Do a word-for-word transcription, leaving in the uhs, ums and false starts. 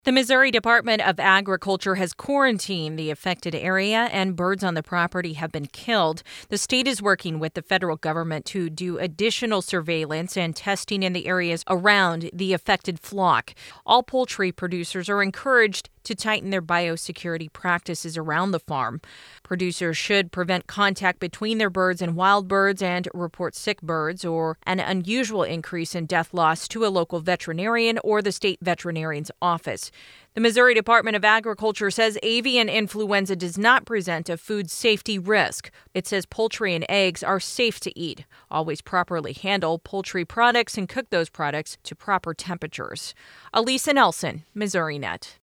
The Missouri Department of Agriculture has quarantined the affected area, and birds on the property have been killed. The state is working with the federal government to do additional surveillance and testing in the areas around the affected flock. All poultry producers are encouraged to tighten their biosecurity practices around the farm. Producers should prevent contact between their birds and wild birds and report sick birds or an unusual increase in death loss to a local veterinarian or the state veterinarian's office. The Missouri Department of Agriculture says avian influenza does not present a food safety risk. It says poultry and eggs are safe to eat. Always properly handle poultry products and cook those products to proper temperatures. Elisa Nelson, Missouri Net.